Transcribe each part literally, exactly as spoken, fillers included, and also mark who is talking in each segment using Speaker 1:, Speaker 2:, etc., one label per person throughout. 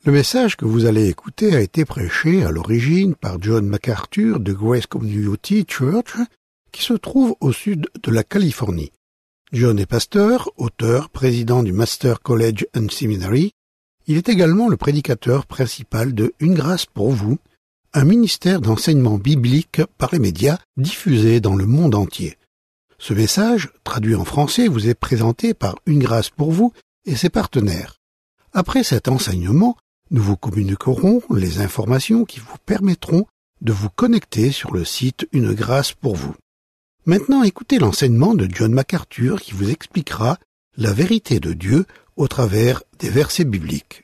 Speaker 1: Le message que vous allez écouter a été prêché à l'origine par John MacArthur de Grace Community Church, qui se trouve au sud de la Californie. John est pasteur, auteur, président du Master College and Seminary. Il est également le prédicateur principal de Une grâce pour vous, un ministère d'enseignement biblique par les médias diffusé dans le monde entier. Ce message, traduit en français, vous est présenté par Une grâce pour vous et ses partenaires. Après cet enseignement, nous vous communiquerons les informations qui vous permettront de vous connecter sur le site Une grâce pour vous. Maintenant, écoutez l'enseignement de John MacArthur qui vous expliquera la vérité de Dieu au travers des versets bibliques.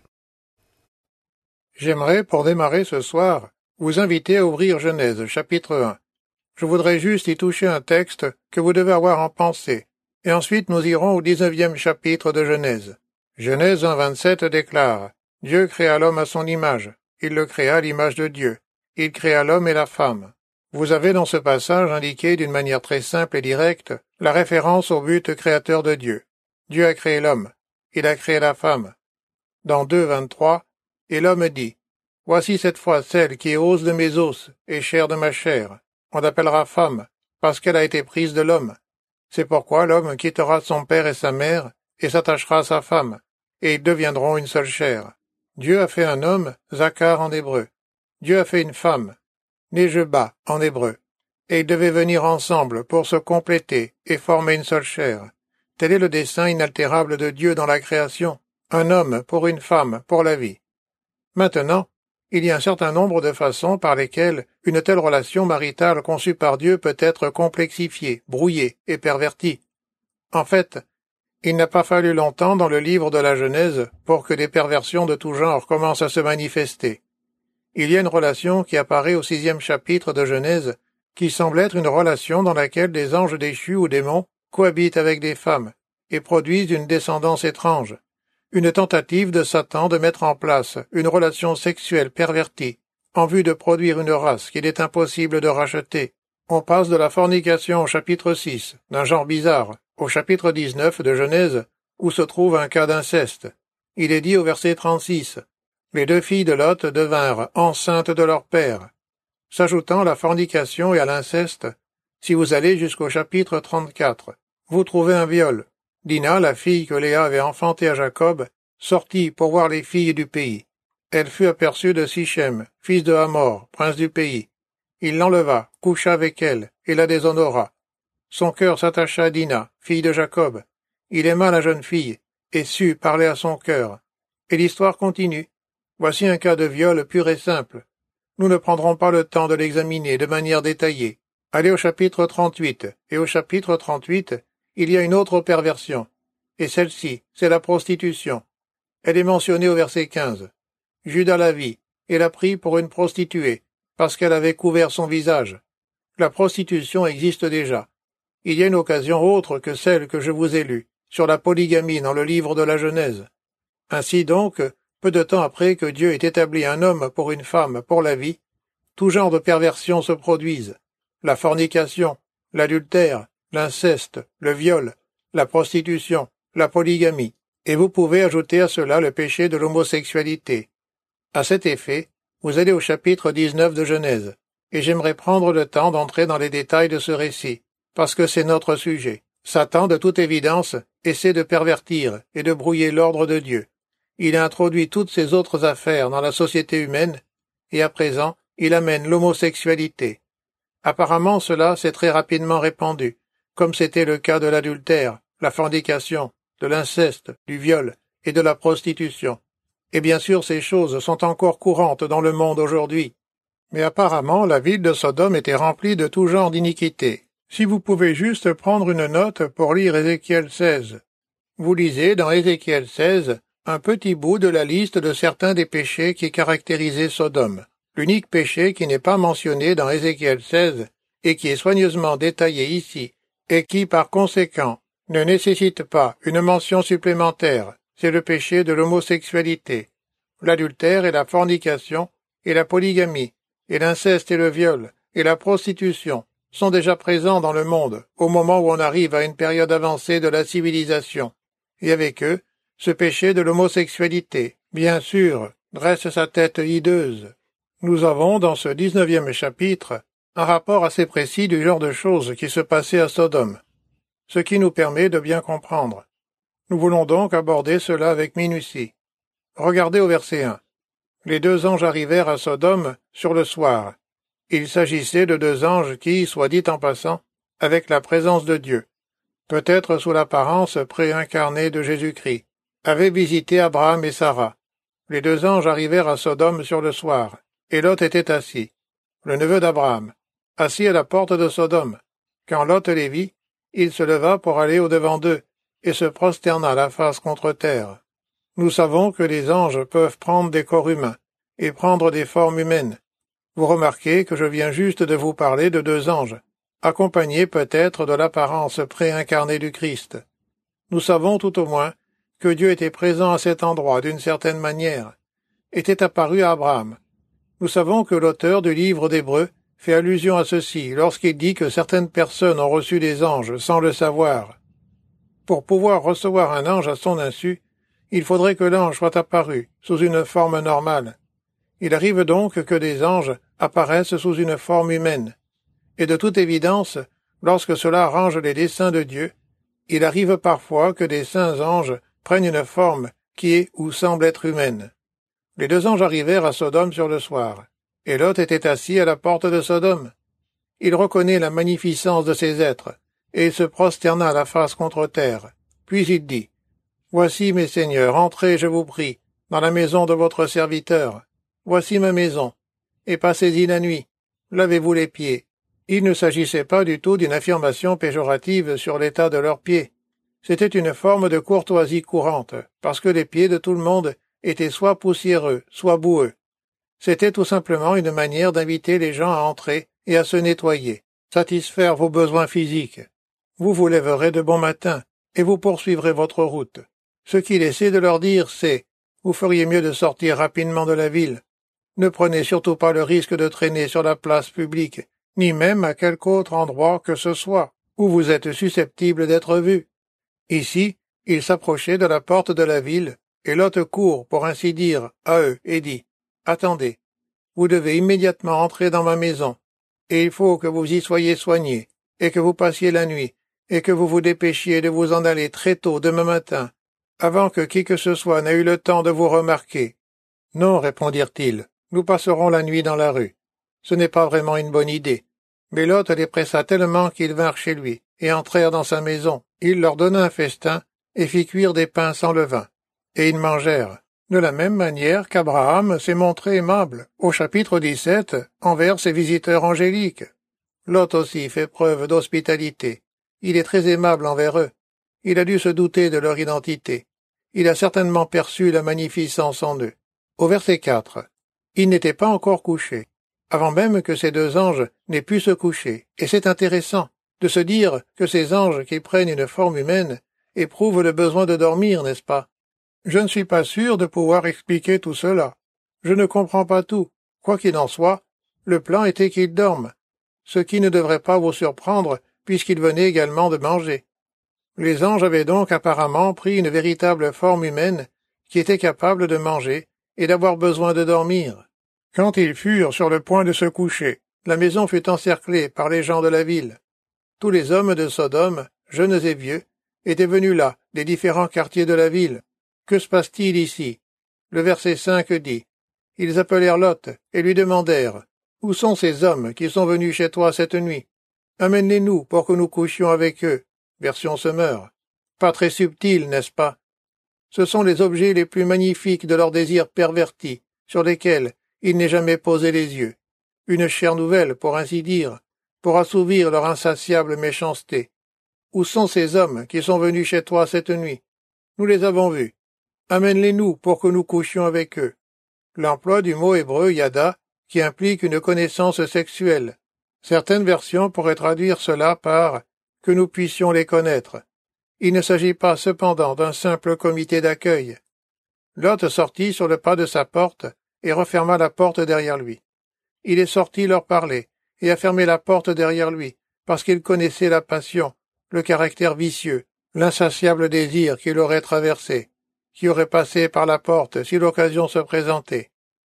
Speaker 2: J'aimerais, pour démarrer ce soir, vous inviter à ouvrir Genèse, chapitre un. Je voudrais juste y toucher un texte que vous devez avoir en pensée, et ensuite nous irons au dix-neuvième chapitre de Genèse. Genèse un vingt-sept déclare « Dieu créa l'homme à son image, il le créa à l'image de Dieu, il créa l'homme et la femme ». Vous avez dans ce passage indiqué d'une manière très simple et directe la référence au but créateur de Dieu. Dieu a créé l'homme, il a créé la femme. Dans deux vingt-trois, et l'homme dit « Voici cette fois celle qui est os de mes os et chair de ma chair. On l'appellera femme, parce qu'elle a été prise de l'homme. C'est pourquoi l'homme quittera son père et sa mère, et s'attachera à sa femme, et ils deviendront une seule chair. Dieu a fait un homme, Zakar en hébreu. Dieu a fait une femme, Nejeba en hébreu. Et ils devaient venir ensemble pour se compléter et former une seule chair. Tel est le dessein inaltérable de Dieu dans la création, un homme pour une femme pour la vie. Maintenant, il y a un certain nombre de façons par lesquelles une telle relation maritale conçue par Dieu peut être complexifiée, brouillée et pervertie. En fait, il n'a pas fallu longtemps dans le livre de la Genèse pour que des perversions de tout genre commencent à se manifester. Il y a une relation qui apparaît au sixième chapitre de Genèse qui semble être une relation dans laquelle des anges déchus ou démons cohabitent avec des femmes et produisent une descendance étrange. Une tentative de Satan de mettre en place une relation sexuelle pervertie en vue de produire une race qu'il est impossible de racheter. On passe de la fornication au chapitre six, d'un genre bizarre, au chapitre dix-neuf de Genèse, où se trouve un cas d'inceste. Il est dit au verset trente-six, « Les deux filles de Lot devinrent enceintes de leur père. » S'ajoutant à la fornication et à l'inceste, si vous allez jusqu'au chapitre trente-quatre, vous trouvez un viol. Dina, la fille que Léa avait enfantée à Jacob, sortit pour voir les filles du pays. Elle fut aperçue de Sichem, fils de Hamor, prince du pays. Il l'enleva, coucha avec elle, et la déshonora. Son cœur s'attacha à Dina, fille de Jacob. Il aima la jeune fille, et sut parler à son cœur. Et l'histoire continue. Voici un cas de viol pur et simple. Nous ne prendrons pas le temps de l'examiner de manière détaillée. Allez au chapitre trente-huit, et au chapitre trente-huit, il y a une autre perversion, et celle-ci, c'est la prostitution. Elle est mentionnée au verset quinze. Judas la vit, et la prit pour une prostituée, parce qu'elle avait couvert son visage. La prostitution existe déjà. Il y a une occasion autre que celle que je vous ai lue, sur la polygamie dans le livre de la Genèse. Ainsi donc, peu de temps après que Dieu ait établi un homme pour une femme pour la vie, tout genre de perversion se produisent. La fornication, l'adultère, l'inceste, le viol, la prostitution, la polygamie, et vous pouvez ajouter à cela le péché de l'homosexualité. À cet effet, vous allez au chapitre dix-neuf de Genèse, et j'aimerais prendre le temps d'entrer dans les détails de ce récit, parce que c'est notre sujet. Satan, de toute évidence, essaie de pervertir et de brouiller l'ordre de Dieu. Il a introduit toutes ces autres affaires dans la société humaine, et à présent, il amène l'homosexualité. Apparemment, cela s'est très rapidement répandu, comme c'était le cas de l'adultère, la fornication, de l'inceste, du viol et de la prostitution. Et bien sûr, ces choses sont encore courantes dans le monde aujourd'hui. Mais apparemment, la ville de Sodome était remplie de tout genre d'iniquités. Si vous pouvez juste prendre une note pour lire Ézéchiel seize. Vous lisez dans Ézéchiel seize un petit bout de la liste de certains des péchés qui caractérisaient Sodome. L'unique péché qui n'est pas mentionné dans Ézéchiel seize et qui est soigneusement détaillé ici, et qui, par conséquent, ne nécessite pas une mention supplémentaire, c'est le péché de l'homosexualité, l'adultère et la fornication, et la polygamie, et l'inceste et le viol, et la prostitution, sont déjà présents dans le monde, au moment où on arrive à une période avancée de la civilisation, et avec eux, ce péché de l'homosexualité. Bien sûr, dresse sa tête hideuse. Nous avons, dans ce dix-neuvième chapitre, un rapport assez précis du genre de choses qui se passaient à Sodome, ce qui nous permet de bien comprendre. Nous voulons donc aborder cela avec minutie. Regardez au verset un. Les deux anges arrivèrent à Sodome sur le soir. Il s'agissait de deux anges qui, soit dit en passant, avec la présence de Dieu, peut-être sous l'apparence préincarnée de Jésus-Christ, avaient visité Abraham et Sarah. Les deux anges arrivèrent à Sodome sur le soir, et Lot était assis, le neveu d'Abraham, assis à la porte de Sodome. Quand Lot les vit, il se leva pour aller au-devant d'eux, et se prosterna la face contre terre. Nous savons que les anges peuvent prendre des corps humains, et prendre des formes humaines. Vous remarquez que je viens juste de vous parler de deux anges, accompagnés peut-être de l'apparence préincarnée du Christ. Nous savons tout au moins que Dieu était présent à cet endroit d'une certaine manière, était apparu à Abraham. Nous savons que l'auteur du livre d'Hébreux fait allusion à ceci lorsqu'il dit que certaines personnes ont reçu des anges sans le savoir. Pour pouvoir recevoir un ange à son insu, il faudrait que l'ange soit apparu sous une forme normale. Il arrive donc que des anges apparaissent sous une forme humaine. Et de toute évidence, lorsque cela arrange les desseins de Dieu, il arrive parfois que des saints anges prennent une forme qui est ou semble être humaine. Les deux anges arrivèrent à Sodome sur le soir, et Lot était assis à la porte de Sodome. Il reconnaît la magnificence de ces êtres, et il se prosterna la face contre terre. Puis il dit, « Voici, mes seigneurs, entrez, je vous prie, dans la maison de votre serviteur. Voici ma maison, et passez-y la nuit. Lavez-vous les pieds. » Il ne s'agissait pas du tout d'une affirmation péjorative sur l'état de leurs pieds. C'était une forme de courtoisie courante, parce que les pieds de tout le monde étaient soit poussiéreux, soit boueux. C'était tout simplement une manière d'inviter les gens à entrer et à se nettoyer, satisfaire vos besoins physiques. Vous vous lèverez de bon matin, et vous poursuivrez votre route. Ce qu'il essaie de leur dire, c'est « Vous feriez mieux de sortir rapidement de la ville. Ne prenez surtout pas le risque de traîner sur la place publique, ni même à quelque autre endroit que ce soit, où vous êtes susceptible d'être vu. » Ici, il s'approchait de la porte de la ville, et Lot court, pour ainsi dire, à eux, et dit, « Attendez, vous devez immédiatement entrer dans ma maison, et il faut que vous y soyez soignés, et que vous passiez la nuit, et que vous vous dépêchiez de vous en aller très tôt demain matin, avant que qui que ce soit n'ait eu le temps de vous remarquer. »« Non, répondirent-ils, nous passerons la nuit dans la rue. » Ce n'est pas vraiment une bonne idée. Mais Lot les pressa tellement qu'ils vinrent chez lui, et entrèrent dans sa maison. Il leur donna un festin, et fit cuire des pains sans levain. Et ils mangèrent, de la même manière qu'Abraham s'est montré aimable, au chapitre dix-sept, envers ses visiteurs angéliques. Lot aussi fait preuve d'hospitalité. Il est très aimable envers eux. Il a dû se douter de leur identité. Il a certainement perçu la magnificence en eux. Au verset quatre, il n'était pas encore couché, avant même que ces deux anges n'aient pu se coucher, et c'est intéressant de se dire que ces anges qui prennent une forme humaine éprouvent le besoin de dormir, n'est-ce pas? Je ne suis pas sûr de pouvoir expliquer tout cela. Je ne comprends pas tout. Quoi qu'il en soit, le plan était qu'ils dorment, ce qui ne devrait pas vous surprendre puisqu'ils venaient également de manger. Les anges avaient donc apparemment pris une véritable forme humaine qui était capable de manger et d'avoir besoin de dormir. Quand ils furent sur le point de se coucher, la maison fut encerclée par les gens de la ville. Tous les hommes de Sodome, jeunes et vieux, étaient venus là, des différents quartiers de la ville. Que se passe-t-il ici? Le verset cinq dit, « Ils appelèrent Lot et lui demandèrent, « Où sont ces hommes qui sont venus chez toi cette nuit? Amène-les-nous pour que nous couchions avec eux. » Version Semeur. Pas très subtil, n'est-ce pas? Ce sont les objets les plus magnifiques de leurs désirs pervertis, sur lesquels il n'est jamais posé les yeux. Une chère nouvelle, pour ainsi dire, pour assouvir leur insatiable méchanceté. Où sont ces hommes qui sont venus chez toi cette nuit? Nous les avons vus. Amène-les-nous pour que nous couchions avec eux. L'emploi du mot hébreu yada, qui implique une connaissance sexuelle. Certaines versions pourraient traduire cela par « que nous puissions les connaître ». Il ne s'agit pas cependant d'un simple comité d'accueil. Lot sortit sur le pas de sa porte et referma la porte derrière lui. Il est sorti leur parler et a fermé la porte derrière lui, parce qu'il connaissait la passion, le caractère vicieux, l'insatiable désir qui l'aurait traversé, qui aurait passé par la porte si l'occasion se présentait.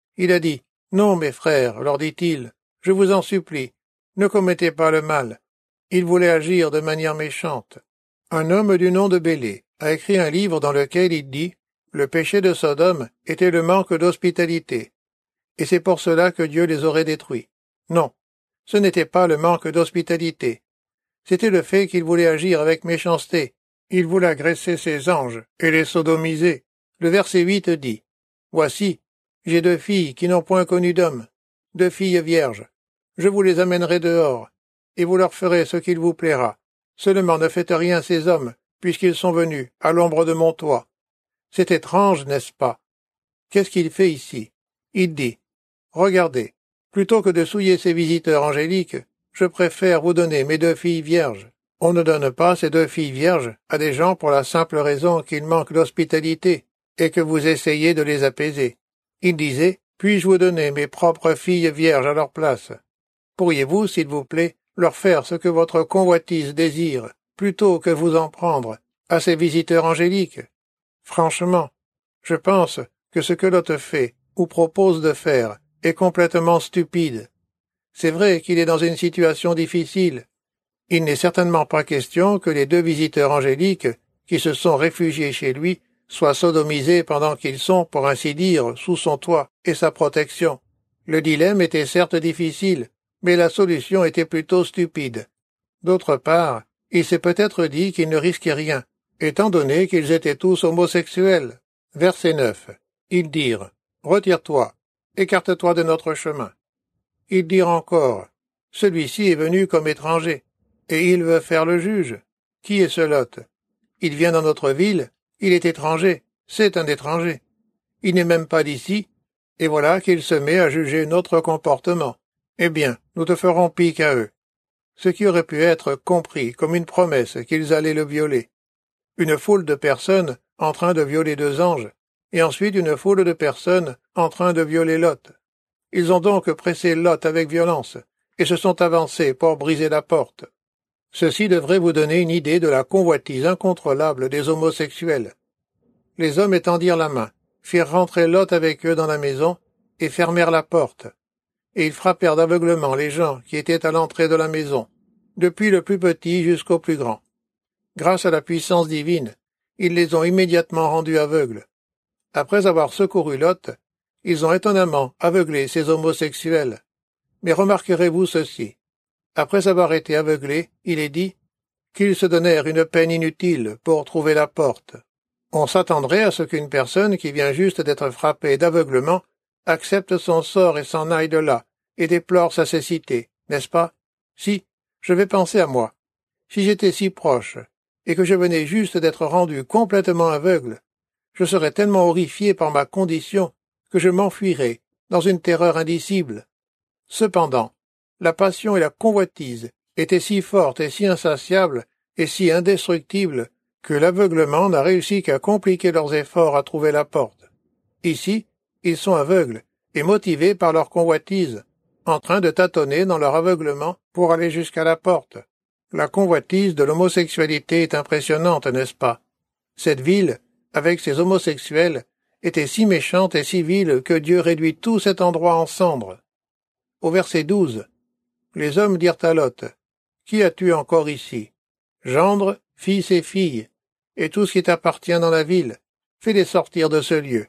Speaker 2: Il a dit, « Non, mes frères, leur dit-il, je vous en supplie, ne commettez pas le mal. » Il voulait agir de manière méchante. Un homme du nom de Bélé a écrit un livre dans lequel il dit « Le péché de Sodome était le manque d'hospitalité, et c'est pour cela que Dieu les aurait détruits. » Non, ce n'était pas le manque d'hospitalité. C'était le fait qu'il voulait agir avec méchanceté. Il voulait agresser ses anges et les sodomiser. Le verset huit dit « Voici, j'ai deux filles qui n'ont point connu d'homme, deux filles vierges. Je vous les amènerai dehors, et vous leur ferez ce qu'il vous plaira. Seulement ne faites rien ces hommes, puisqu'ils sont venus à l'ombre de mon toit. » C'est étrange, n'est-ce pas? Qu'est-ce qu'il fait ici? Il dit « Regardez, plutôt que de souiller ces visiteurs angéliques, je préfère vous donner mes deux filles vierges. » On ne donne pas ces deux filles vierges à des gens pour la simple raison qu'ils manquent d'hospitalité et que vous essayez de les apaiser. Il disait « Puis-je vous donner mes propres filles vierges à leur place? Pourriez-vous, s'il vous plaît, leur faire ce que votre convoitise désire, plutôt que vous en prendre à ces visiteurs angéliques? Franchement, je pense que ce que Lot fait ou propose de faire est complètement stupide. C'est vrai qu'il est dans une situation difficile. Il n'est certainement pas question que les deux visiteurs angéliques qui se sont réfugiés chez lui soient sodomisés pendant qu'ils sont, pour ainsi dire, sous son toit et sa protection. Le dilemme était certes difficile, mais la solution était plutôt stupide. D'autre part, il s'est peut-être dit qu'il ne risquait rien, étant donné qu'ils étaient tous homosexuels. Verset neuf. Ils dirent, « Retire-toi, écarte-toi de notre chemin. » Ils dirent encore, « Celui-ci est venu comme étranger, et il veut faire le juge. Qui est ce Lot? Il vient dans notre ville, il est étranger, c'est un étranger. Il n'est même pas d'ici, et voilà qu'il se met à juger notre comportement. Eh bien, nous te ferons pique à eux. » Ce qui aurait pu être compris comme une promesse qu'ils allaient le violer. Une foule de personnes en train de violer deux anges, et ensuite une foule de personnes en train de violer Lot. Ils ont donc pressé Lot avec violence, et se sont avancés pour briser la porte. Ceci devrait vous donner une idée de la convoitise incontrôlable des homosexuels. Les hommes étendirent la main, firent rentrer Lot avec eux dans la maison, et fermèrent la porte. Et ils frappèrent d'aveuglement les gens qui étaient à l'entrée de la maison, depuis le plus petit jusqu'au plus grand. Grâce à la puissance divine, ils les ont immédiatement rendus aveugles. Après avoir secouru Lot, ils ont étonnamment aveuglé ces homosexuels. Mais remarquerez-vous ceci. Après avoir été aveuglés, il est dit qu'ils se donnèrent une peine inutile pour trouver la porte. On s'attendrait à ce qu'une personne qui vient juste d'être frappée d'aveuglement accepte son sort et s'en aille de là, et déplore sa cécité, n'est-ce pas? Si, je vais penser à moi. Si j'étais si proche, et que je venais juste d'être rendu complètement aveugle, je serais tellement horrifié par ma condition que je m'enfuirais dans une terreur indicible. Cependant, la passion et la convoitise étaient si fortes et si insatiables et si indestructibles que l'aveuglement n'a réussi qu'à compliquer leurs efforts à trouver la porte. Ici, ils sont aveugles et motivés par leur convoitise, en train de tâtonner dans leur aveuglement pour aller jusqu'à la porte. La convoitise de l'homosexualité est impressionnante, n'est-ce pas? Cette ville, avec ses homosexuels, était si méchante et si vile que Dieu réduit tout cet endroit en cendres. Au verset douze, les hommes dirent à Lot, « Qui as-tu encore ici? Gendre, fils et filles, et tout ce qui t'appartient dans la ville, fais-les sortir de ce lieu.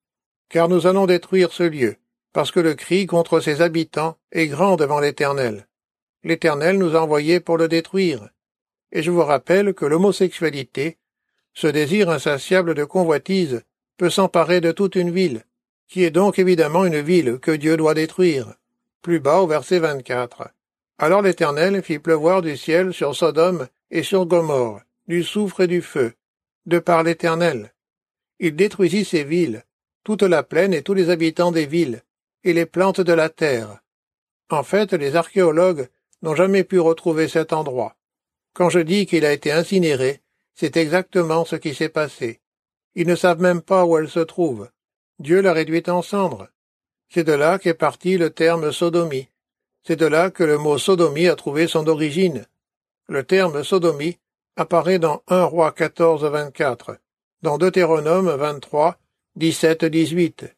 Speaker 2: Car nous allons détruire ce lieu, parce que le cri contre ses habitants est grand devant l'Éternel. L'Éternel nous a envoyés pour le détruire. » Et je vous rappelle que l'homosexualité, ce désir insatiable de convoitise, peut s'emparer de toute une ville, qui est donc évidemment une ville que Dieu doit détruire. Plus bas au verset vingt-quatre. Alors l'Éternel fit pleuvoir du ciel sur Sodome et sur Gomorrhe, du soufre et du feu, de par l'Éternel. Il détruisit ces villes, toute la plaine et tous les habitants des villes, et les plantes de la terre. En fait, les archéologues n'ont jamais pu retrouver cet endroit. Quand je dis qu'il a été incinéré, c'est exactement ce qui s'est passé. Ils ne savent même pas où elle se trouve. Dieu l'a réduite en cendres. C'est de là qu'est parti le terme sodomie. C'est de là que le mot sodomie a trouvé son origine. Le terme sodomie apparaît dans un Roi quatorze vingt-quatre, dans Deutéronome vingt-trois, dix-sept, dix-huit,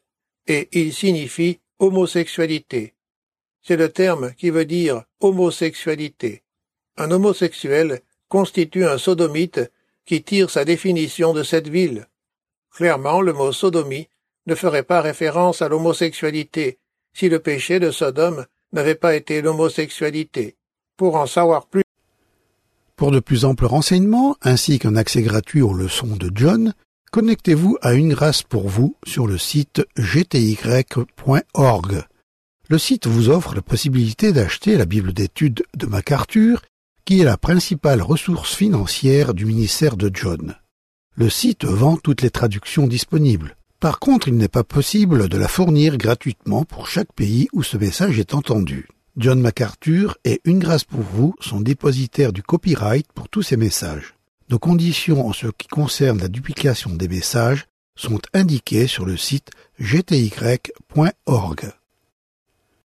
Speaker 2: et il signifie homosexualité. C'est le terme qui veut dire homosexualité. Un homosexuel constitue un sodomite qui tire sa définition de cette ville. Clairement, le mot sodomie ne ferait pas référence à l'homosexualité si le péché de Sodome n'avait pas été l'homosexualité. Pour en savoir plus,
Speaker 1: pour de plus amples renseignements, ainsi qu'un accès gratuit aux leçons de John, connectez-vous à Une Grâce pour vous sur le site g t y point org. Le site vous offre la possibilité d'acheter la Bible d'études de MacArthur, qui est la principale ressource financière du ministère de John. Le site vend toutes les traductions disponibles. Par contre, il n'est pas possible de la fournir gratuitement pour chaque pays où ce message est entendu. John MacArthur et Une Grâce pour vous sont dépositaires du copyright pour tous ces messages. Nos conditions en ce qui concerne la duplication des messages sont indiquées sur le site g t y point org.